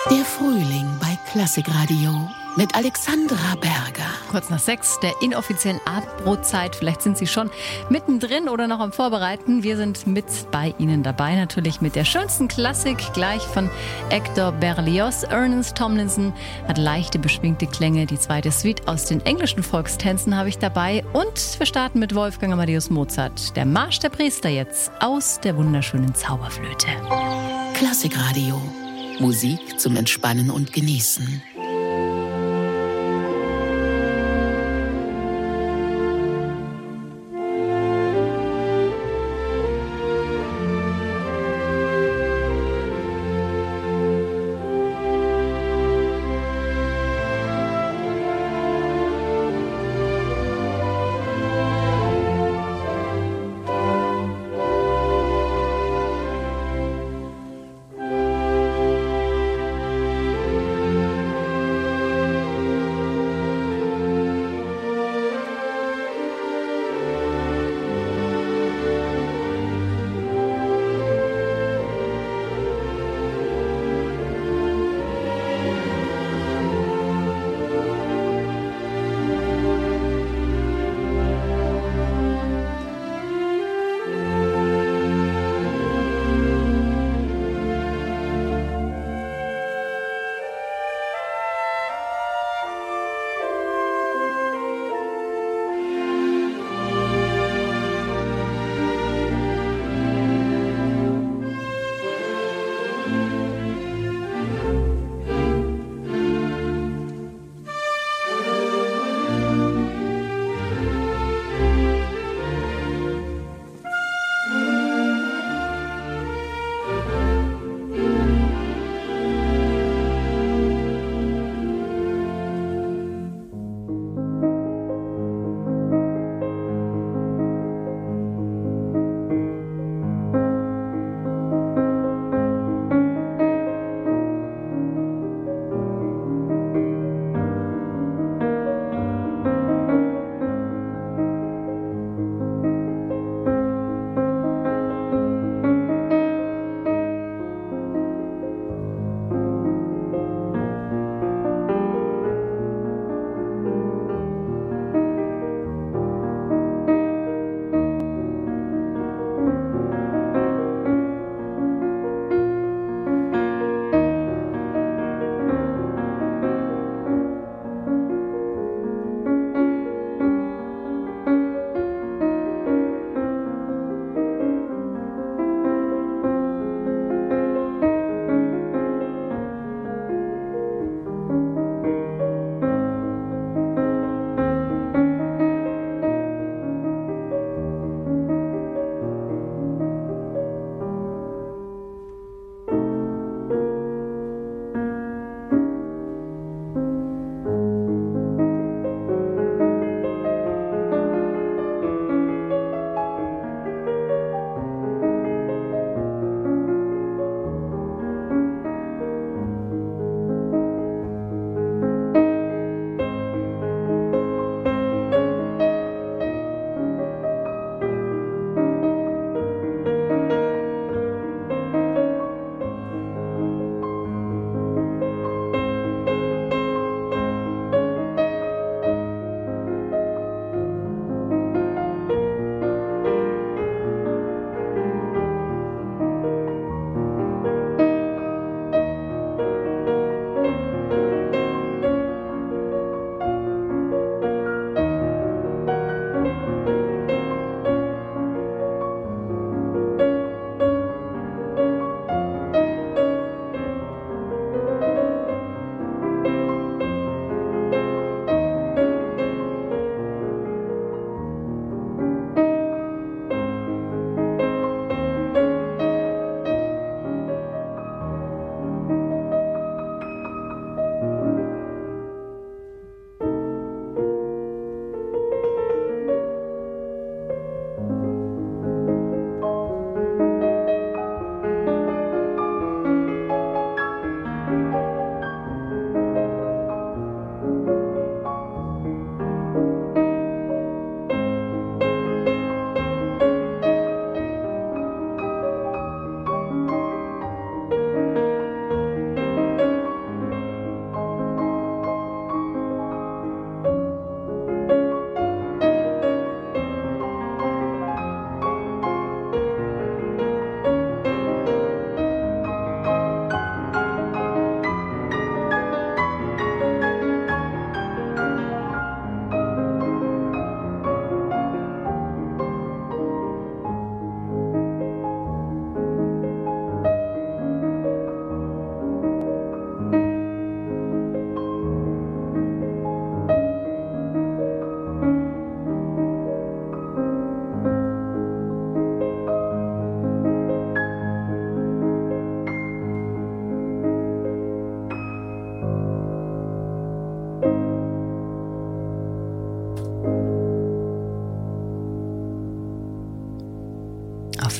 Der Frühling bei Klassikradio mit Alexandra Berger. Kurz nach 6 der inoffiziellen Abendbrotzeit. Vielleicht sind Sie schon mittendrin oder noch am Vorbereiten. Wir sind mit bei Ihnen dabei, natürlich mit der schönsten Klassik, gleich von Hector Berlioz. Ernest Tomlinson hat leichte, beschwingte Klänge. Die zweite Suite aus den englischen Volkstänzen habe ich dabei. Und wir starten mit Wolfgang Amadeus Mozart. Der Marsch der Priester jetzt aus der wunderschönen Zauberflöte. Klassikradio. Musik zum Entspannen und Genießen.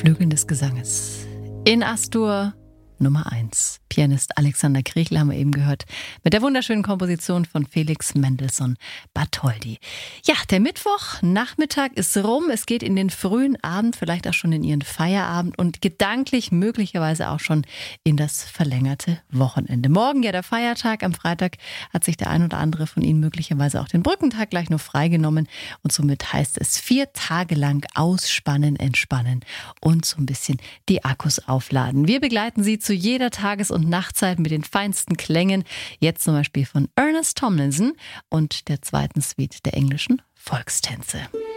Flügeln des Gesanges. In Astur Nummer 1. Pianist Alexander Kriechel haben wir eben gehört, mit der wunderschönen Komposition von Felix Mendelssohn Bartholdy. Ja, der Mittwochnachmittag ist rum. Es geht in den frühen Abend, vielleicht auch schon in Ihren Feierabend und gedanklich möglicherweise auch schon in das verlängerte Wochenende. Morgen ja der Feiertag. Am Freitag hat sich der ein oder andere von Ihnen möglicherweise auch den Brückentag gleich nur freigenommen. Und somit heißt es 4 Tage lang ausspannen, entspannen und so ein bisschen die Akkus aufladen. Wir begleiten Sie zu jeder Tages- und Nachtzeit mit den feinsten Klängen. Jetzt zum Beispiel von Ernest Tomlinson und der zweiten Suite der englischen Volkstänze.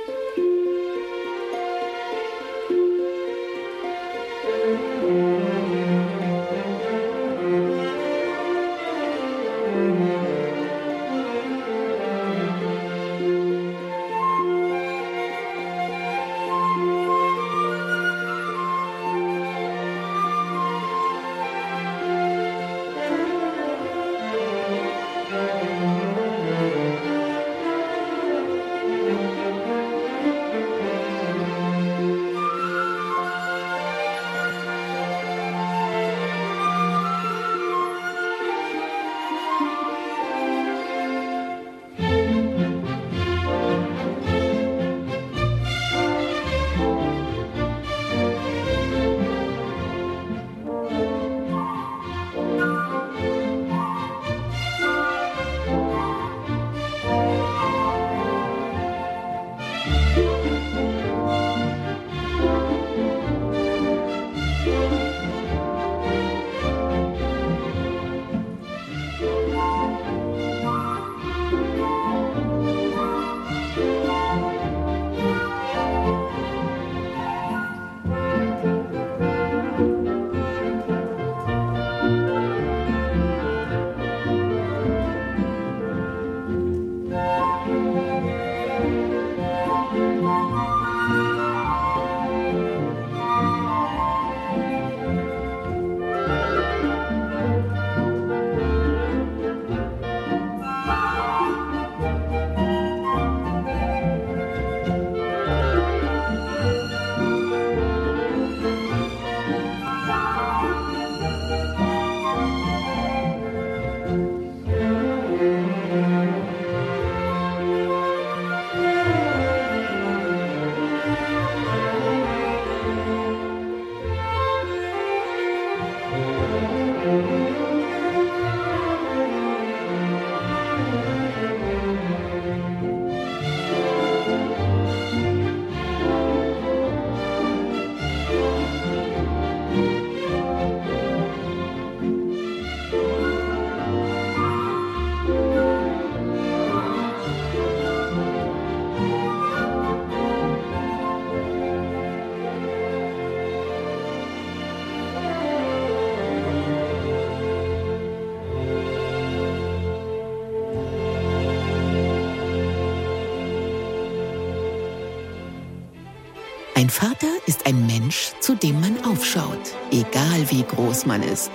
Ein Vater ist ein Mensch, zu dem man aufschaut, egal wie groß man ist.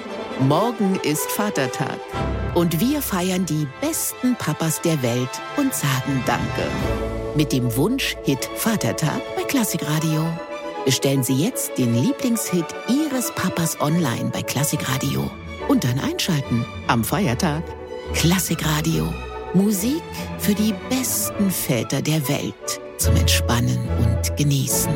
Morgen ist Vatertag und wir feiern die besten Papas der Welt und sagen Danke. Mit dem Wunsch-Hit Vatertag bei Klassikradio. Bestellen Sie jetzt den Lieblingshit Ihres Papas online bei Klassikradio und dann einschalten am Feiertag. Klassikradio. Musik für die besten Väter der Welt zum Entspannen und Genießen.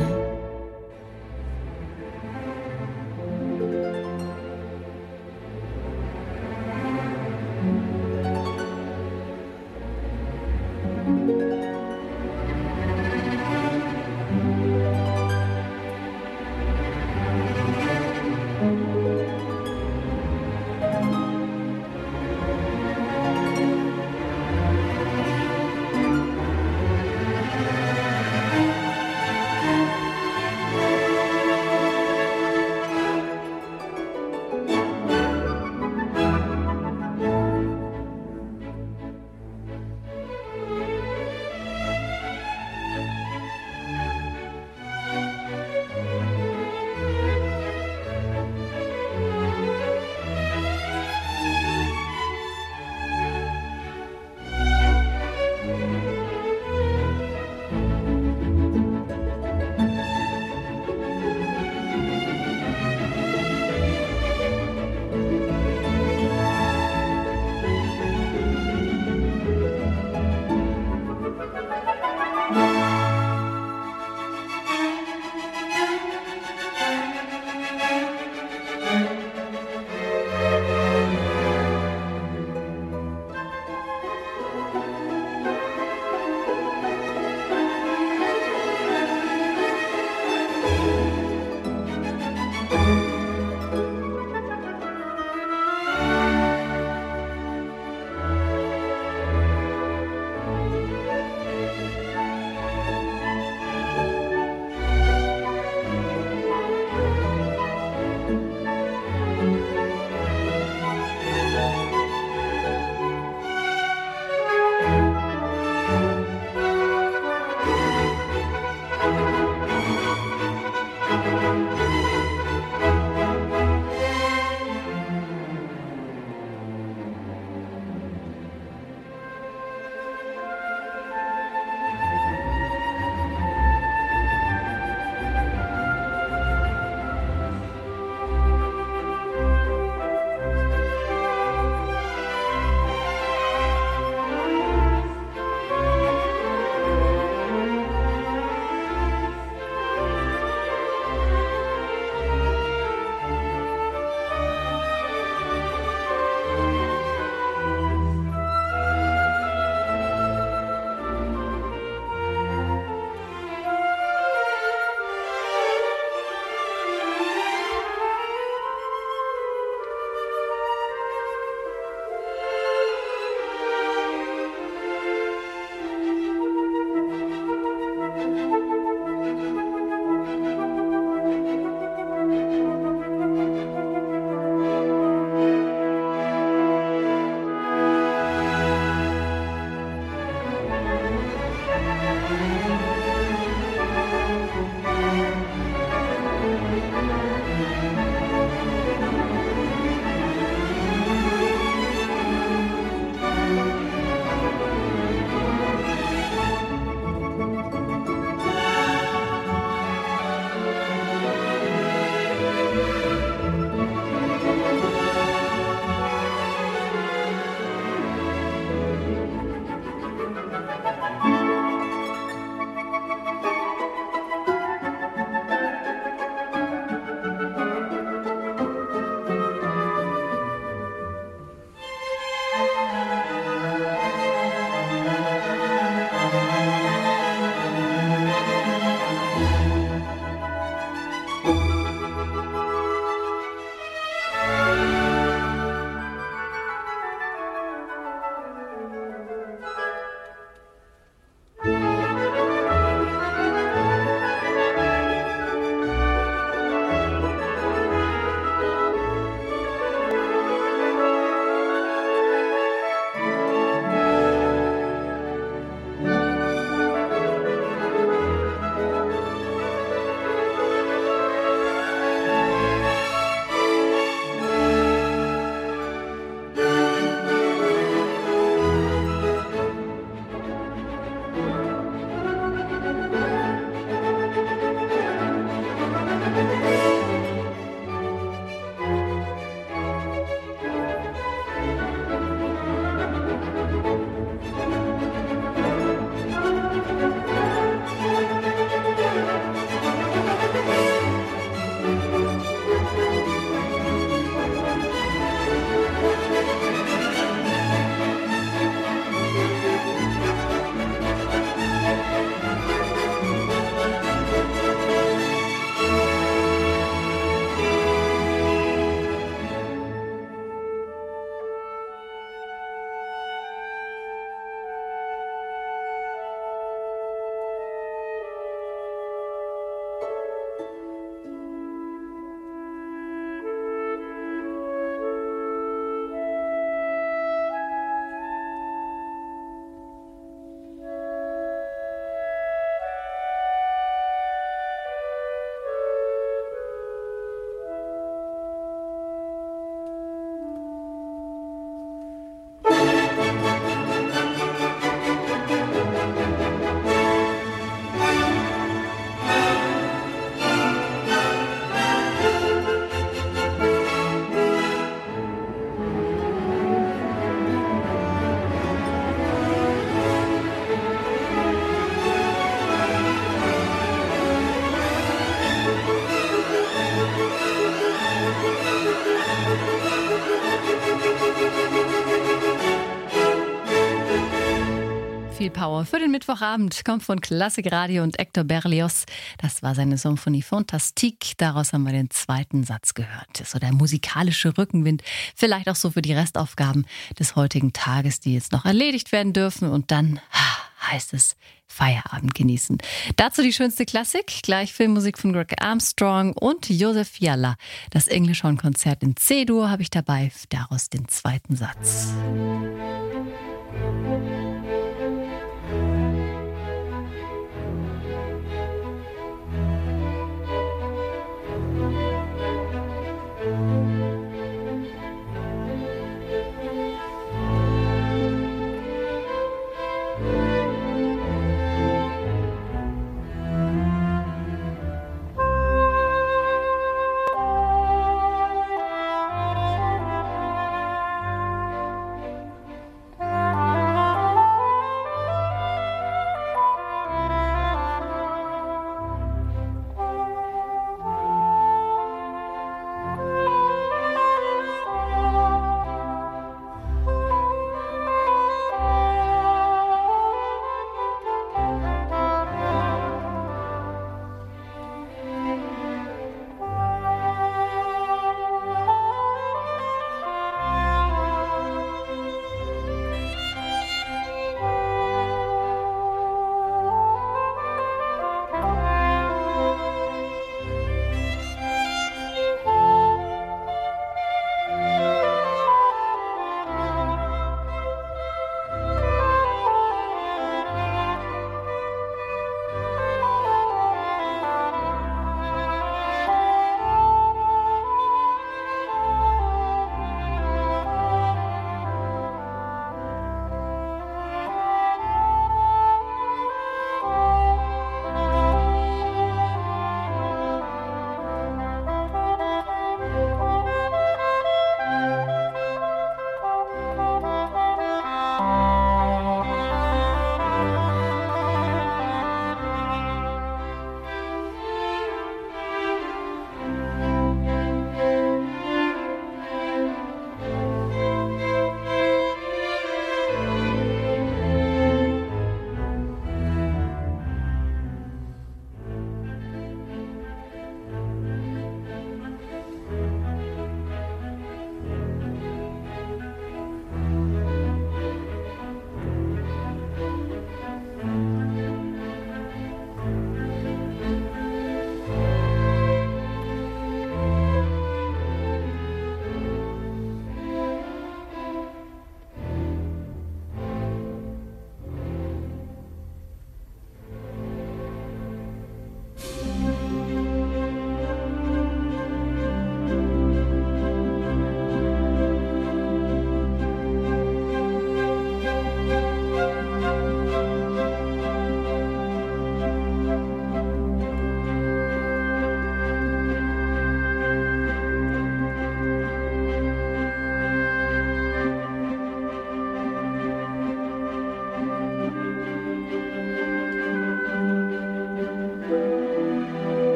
Genau, für den Mittwochabend kommt von Klassikradio und Hector Berlioz. Das war seine Symphonie Fantastique. Daraus haben wir den zweiten Satz gehört. So der musikalische Rückenwind. Vielleicht auch so für die Restaufgaben des heutigen Tages, die jetzt noch erledigt werden dürfen. Und dann heißt es Feierabend genießen. Dazu die schönste Klassik. Gleich Filmmusik von Greg Armstrong und Joseph Fiala. Das English-Horn-Konzert in C-Dur habe ich dabei. Daraus den zweiten Satz.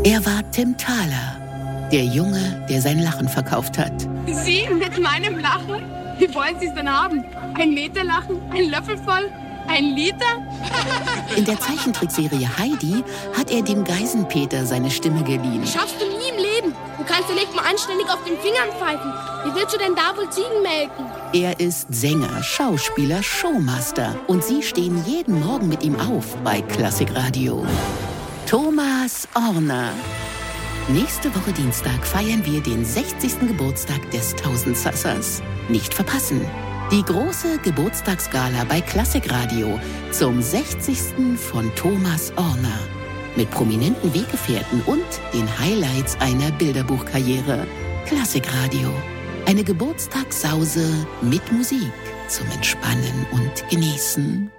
Er war Tim Thaler, der Junge, der sein Lachen verkauft hat. Sie mit meinem Lachen? Wie wollen Sie es denn haben? 1 Meter Lachen? Ein Löffel voll? 1 Liter? In der Zeichentrickserie Heidi hat er dem Geisenpeter seine Stimme geliehen. Schaffst du nie im Leben. Du kannst ja nicht mal anständig auf den Fingern pfeifen. Wie willst du denn da wohl Ziegen melken? Er ist Sänger, Schauspieler, Showmaster. Und sie stehen jeden Morgen mit ihm auf bei Klassikradio. Thomas Orner. Nächste Woche Dienstag feiern wir den 60. Geburtstag des Tausendsassers. Nicht verpassen. Die große Geburtstagsgala bei Klassikradio zum 60. von Thomas Orner. Mit prominenten Weggefährten und den Highlights einer Bilderbuchkarriere. Klassikradio. Eine Geburtstagssause mit Musik zum Entspannen und Genießen.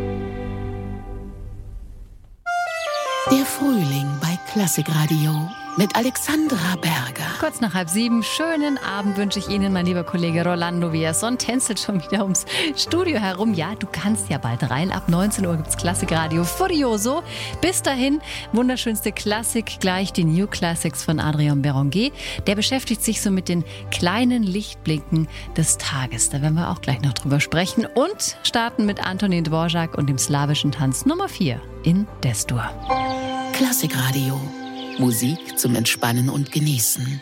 Der Frühling bei Klassikradio. mit Alexandra Berger. Kurz nach 6:30. Schönen Abend wünsche ich Ihnen, mein lieber Kollege Rolando Villazón. Tänzelt schon wieder ums Studio herum. Ja, du kannst ja bald rein. Ab 19 Uhr gibt's Klassikradio Furioso. Bis dahin, wunderschönste Klassik, gleich die New Classics von Adrian Berenguer. Der beschäftigt sich so mit den kleinen Lichtblinken des Tages. Da werden wir auch gleich noch drüber sprechen. Und starten mit Antonin Dvorak und dem slawischen Tanz Nummer 4 in Destur. Klassikradio. Musik zum Entspannen und Genießen.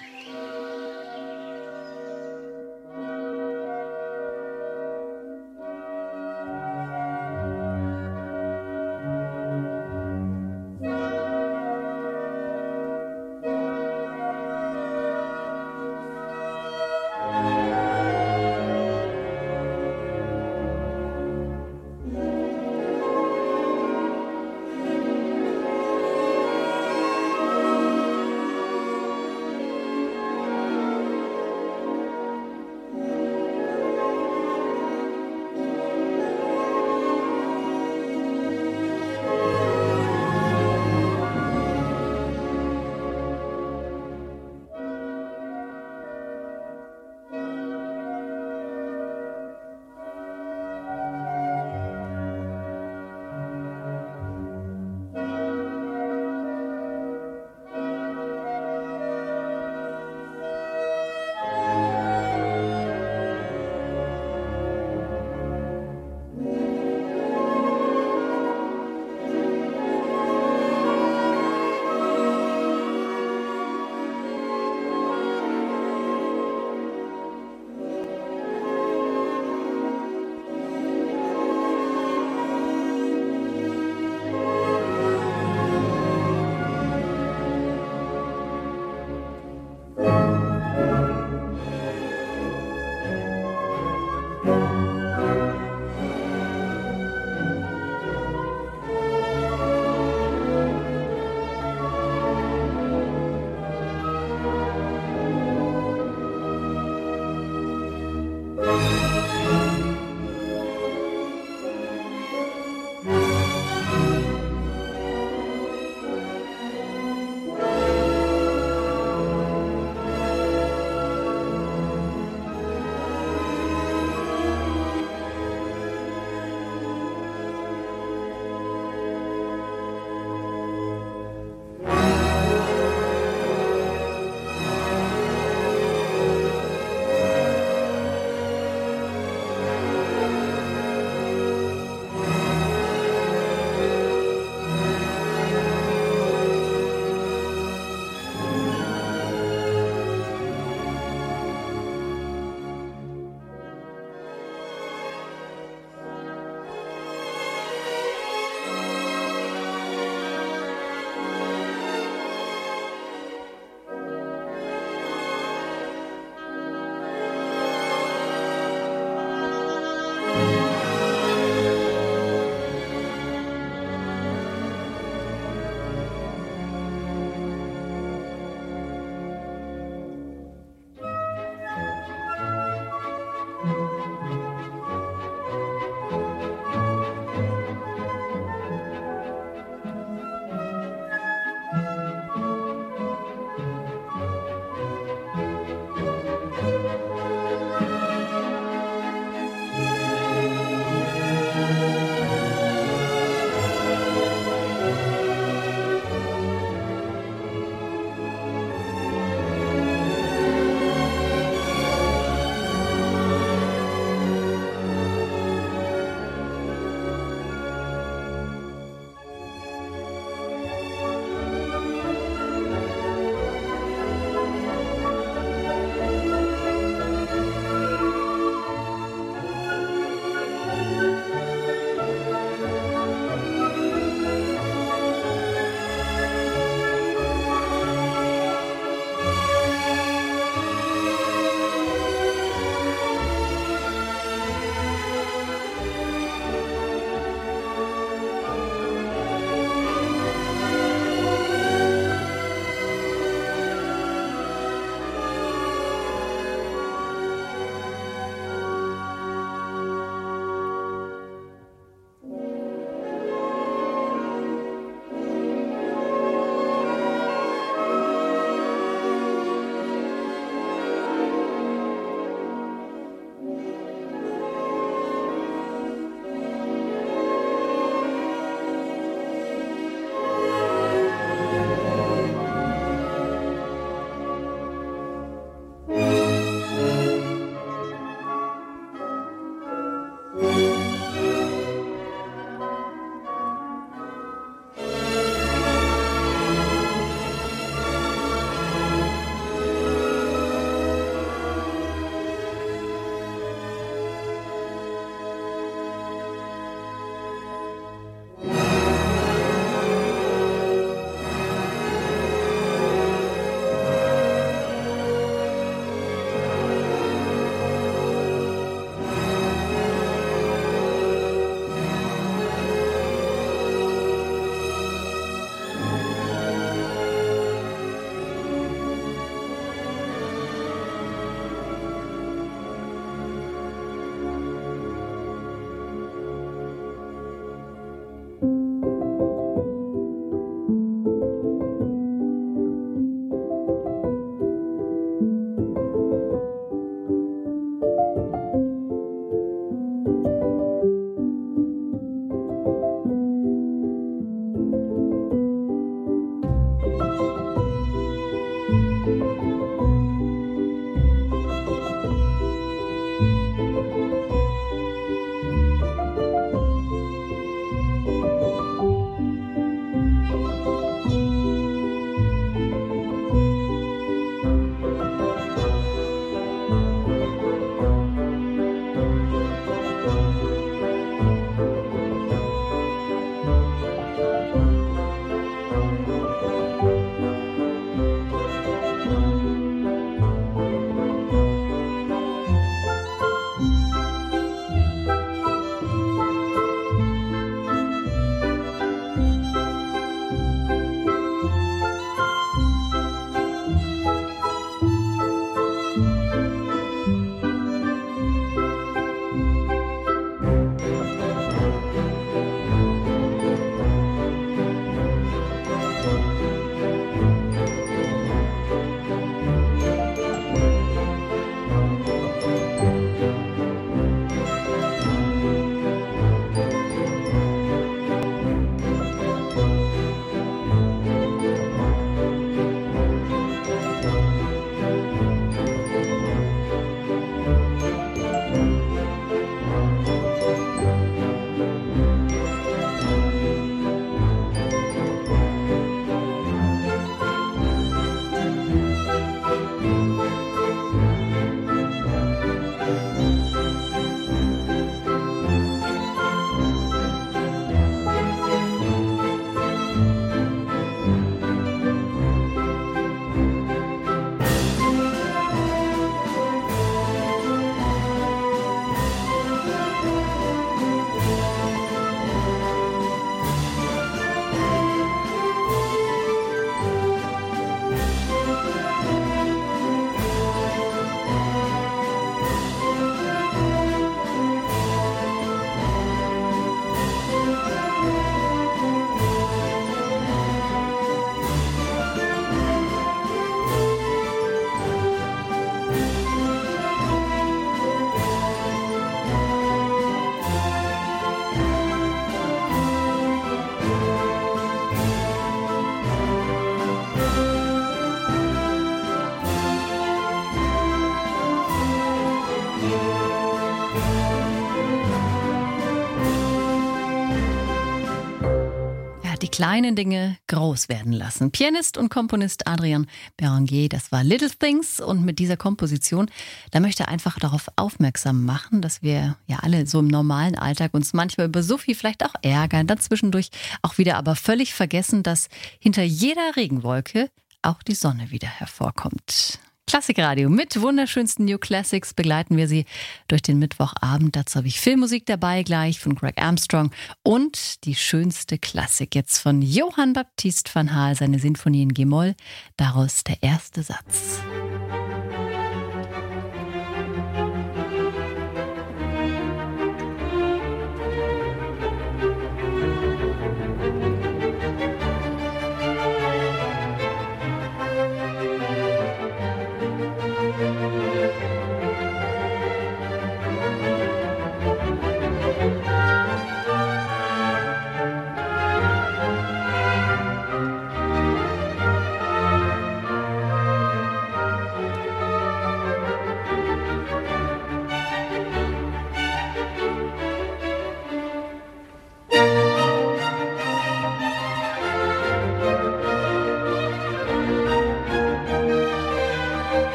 die kleinen Dinge groß werden lassen. Pianist und Komponist Adrian Berenguer, das war Little Things. Und mit dieser Komposition, da möchte er einfach darauf aufmerksam machen, dass wir ja alle so im normalen Alltag uns manchmal über so viel vielleicht auch ärgern, dann zwischendurch auch wieder aber völlig vergessen, dass hinter jeder Regenwolke auch die Sonne wieder hervorkommt. Klassikradio mit wunderschönsten New Classics begleiten wir Sie durch den Mittwochabend. Dazu habe ich Filmmusik dabei gleich von Greg Armstrong und die schönste Klassik jetzt von Johann Baptist van Haal, seine Sinfonie in G-Moll. Daraus der erste Satz.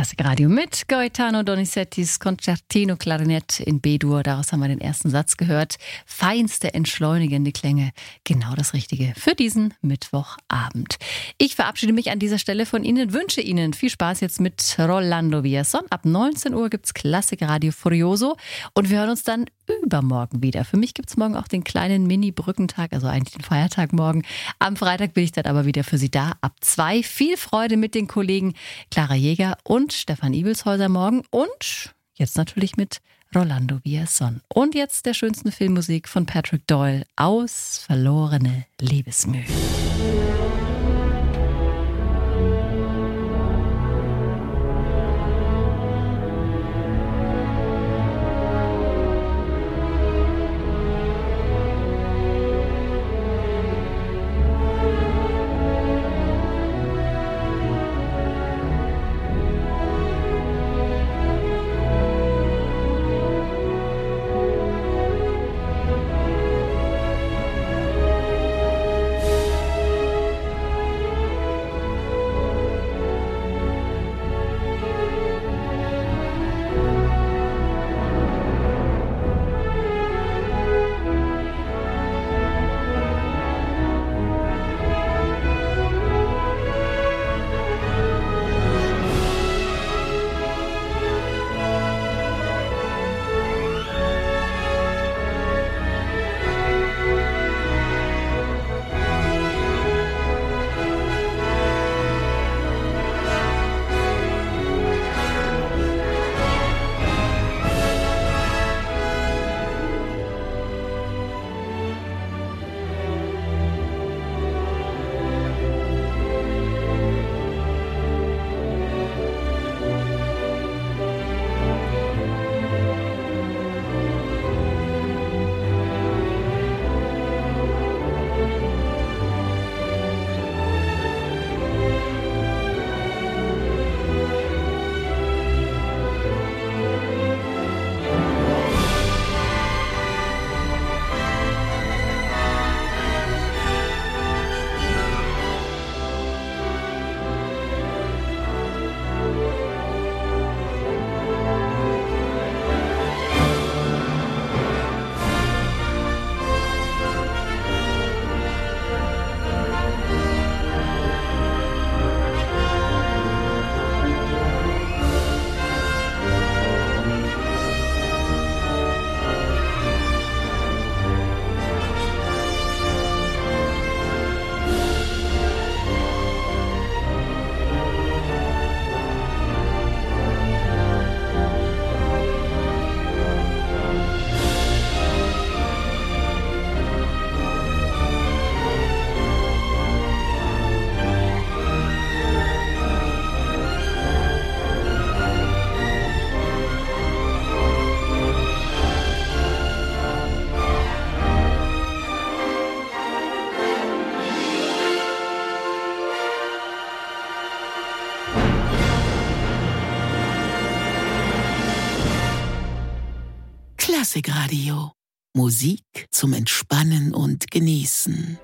Klassikradio mit Gaetano Donizettis Concertino Klarinett in B-Dur. Daraus haben wir den ersten Satz gehört. Feinste, entschleunigende Klänge. Genau das Richtige für diesen Mittwochabend. Ich verabschiede mich an dieser Stelle von Ihnen, wünsche Ihnen viel Spaß jetzt mit Rolando Villazón. Ab 19 Uhr gibt's Klassikradio Furioso und wir hören uns dann übermorgen wieder. Für mich gibt's morgen auch den kleinen Mini-Brückentag, also eigentlich den Feiertag morgen. Am Freitag bin ich dann aber wieder für Sie da ab 2. Viel Freude mit den Kollegen Clara Jäger und Stefan Ibelshäuser morgen und jetzt natürlich mit Rolando Villazón. Und jetzt der schönsten Filmmusik von Patrick Doyle aus Verlorene Liebesmüh. Klassikradio. Musik zum Entspannen und Genießen.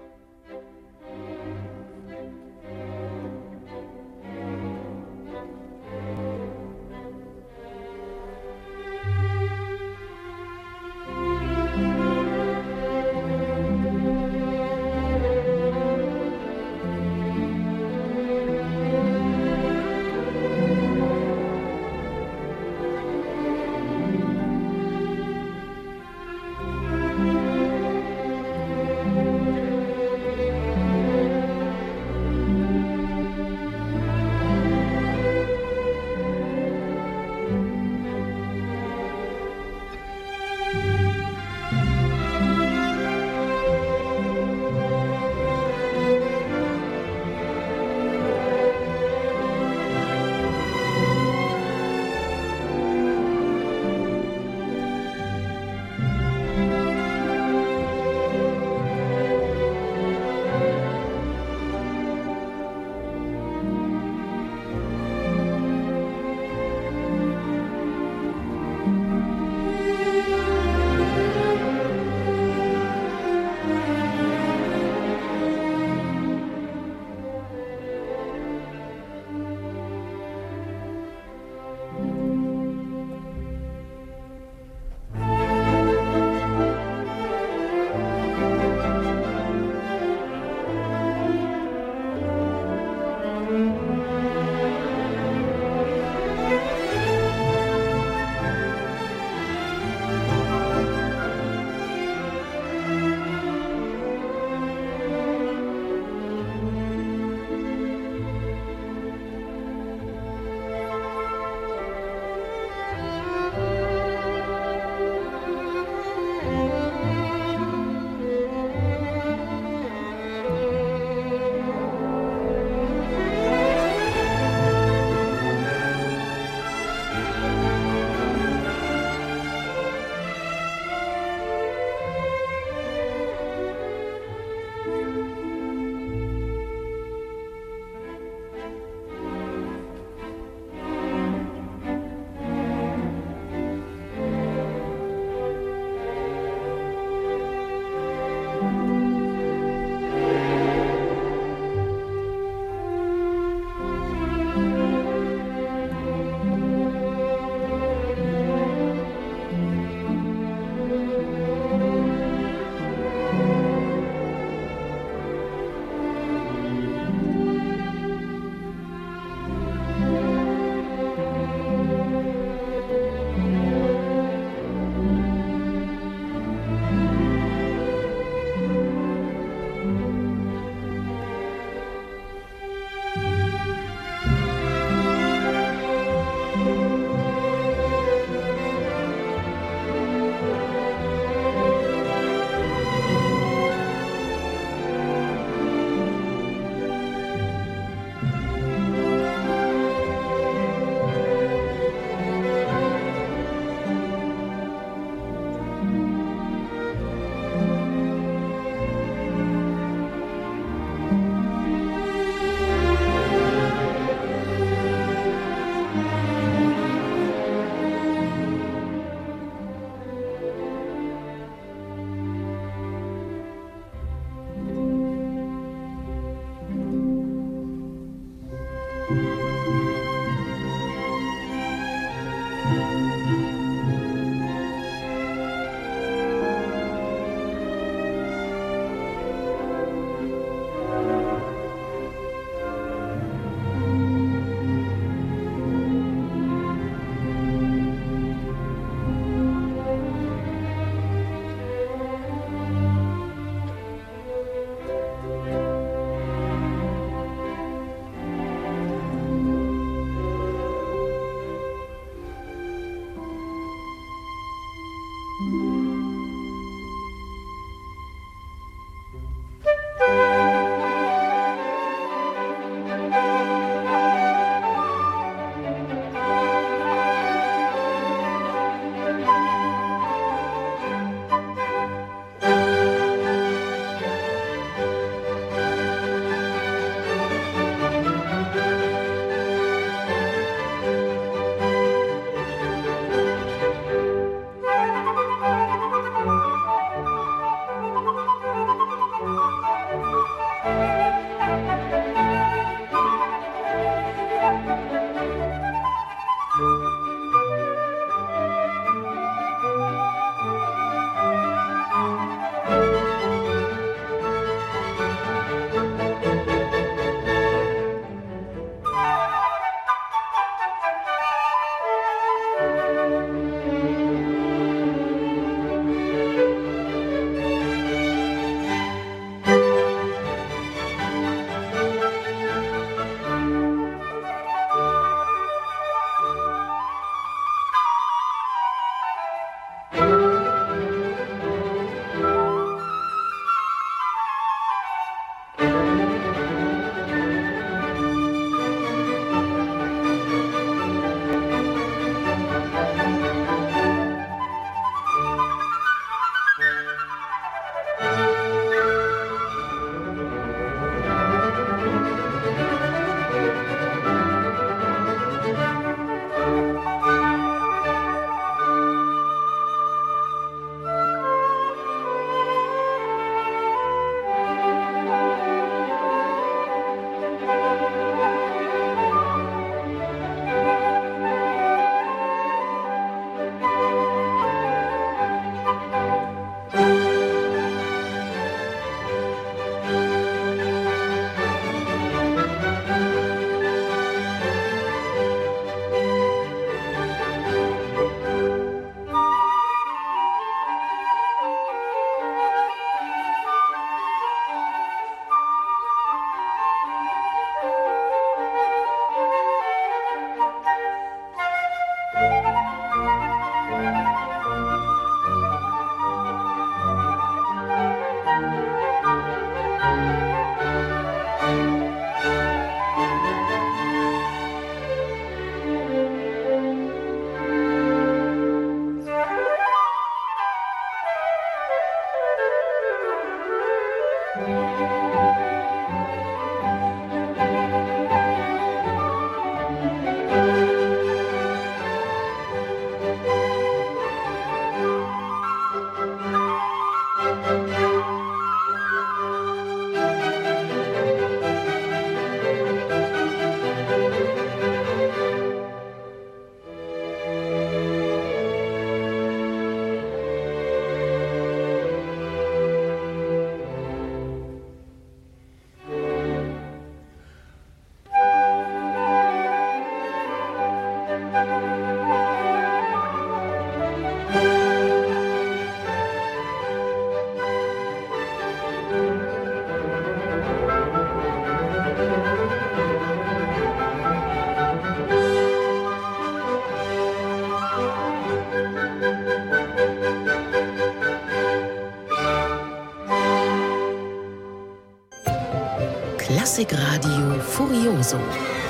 Klassikradio Furioso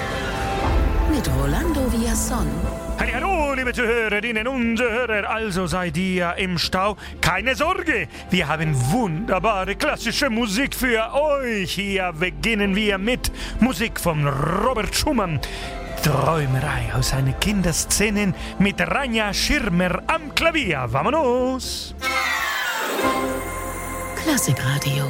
mit Rolando Villazón. Hey, hallo, liebe Zuhörerinnen und Hörer, also seid ihr im Stau? Keine Sorge, wir haben wunderbare klassische Musik für euch. Hier beginnen wir mit Musik von Robert Schumann. Träumerei aus seinen Kinderszenen mit Rania Schirmer am Klavier. Vamonos! Klassikradio.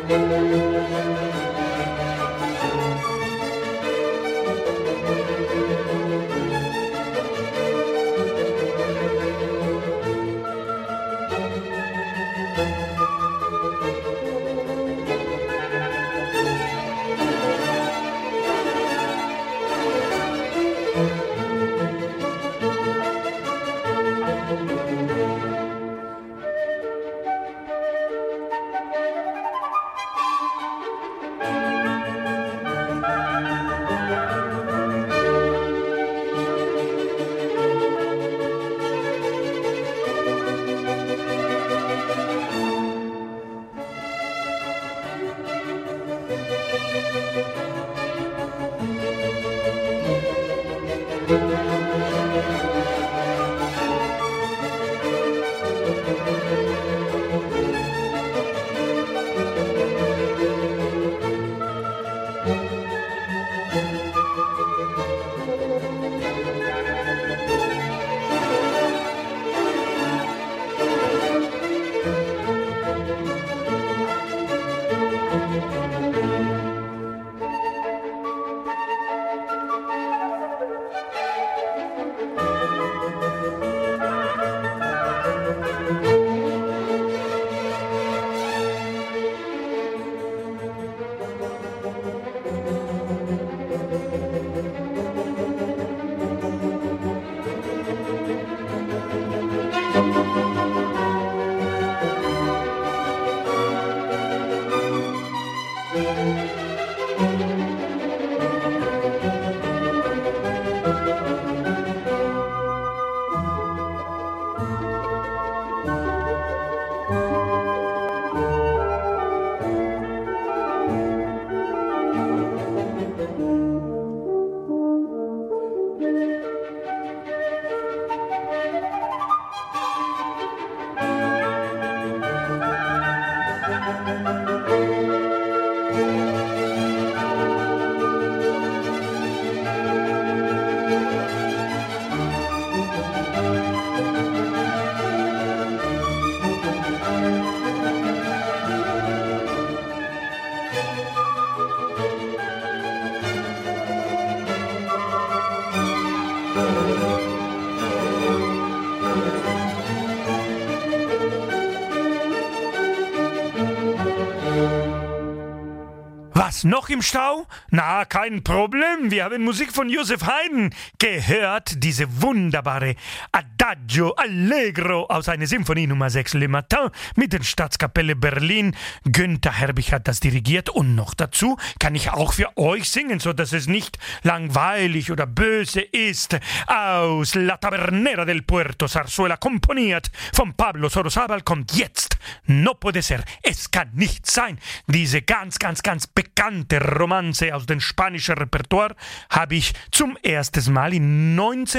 Noch im Stau? Na, kein Problem. Wir haben Musik von Joseph Haydn gehört. Diese wunderbare Adagio Allegro aus einer Symphonie Nummer 6 Le Matin mit der Staatskapelle Berlin. Günther Herbig hat das dirigiert und noch dazu kann ich auch für euch singen, so dass es nicht langweilig oder böse ist. Aus La Tabernera del Puerto, Zarzuela komponiert von Pablo Sorozabal, kommt jetzt No Puede Ser. Es kann nicht sein. Diese ganz bekannte Romanze aus dem spanischen Repertoire habe ich zum ersten Mal in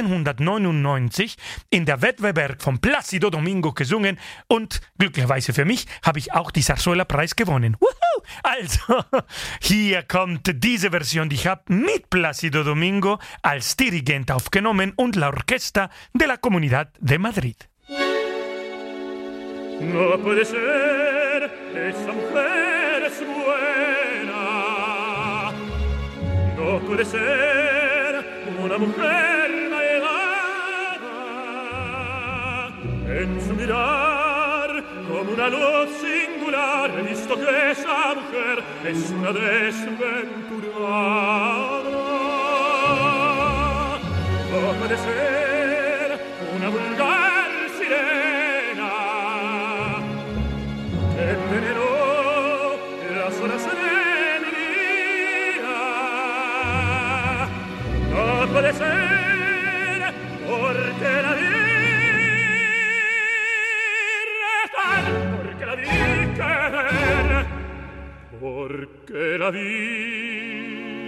1999 in der Wettbewerb von Plácido Domingo gesungen und glücklicherweise für mich habe ich auch die Zarzuela-Preis gewonnen. Woohoo! Also, hier kommt diese Version, die ich habe mit Plácido Domingo als Dirigent aufgenommen und la Orquesta de la Comunidad de Madrid. No puede ser, esa mujer es buena. No puede ser una mujer maedana. En su mirar, como una luz singular, he visto que esa mujer es una desventurada. No puede ser una vulgar sirena que envenenó las horas de mi vida. No puede ser porque la vi rezar, porque la vi querer, porque la vi